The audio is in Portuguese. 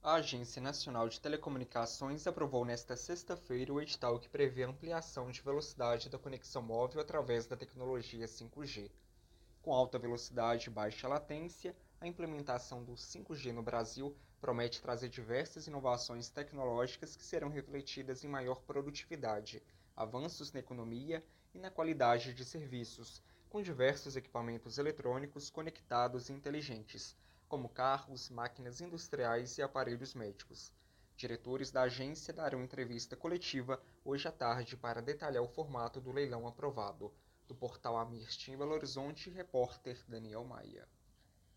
A Agência Nacional de Telecomunicações aprovou nesta sexta-feira o edital que prevê a ampliação de velocidade da conexão móvel através da tecnologia 5G. Com alta velocidade e baixa latência, a implementação do 5G no Brasil promete trazer diversas inovações tecnológicas que serão refletidas em maior produtividade, avanços na economia e na qualidade de serviços, com diversos equipamentos eletrônicos conectados e inteligentes, como carros, máquinas industriais e aparelhos médicos. Diretores da agência darão entrevista coletiva hoje à tarde para detalhar o formato do leilão aprovado. Do portal Amirst em Belo Horizonte, repórter Daniel Maia.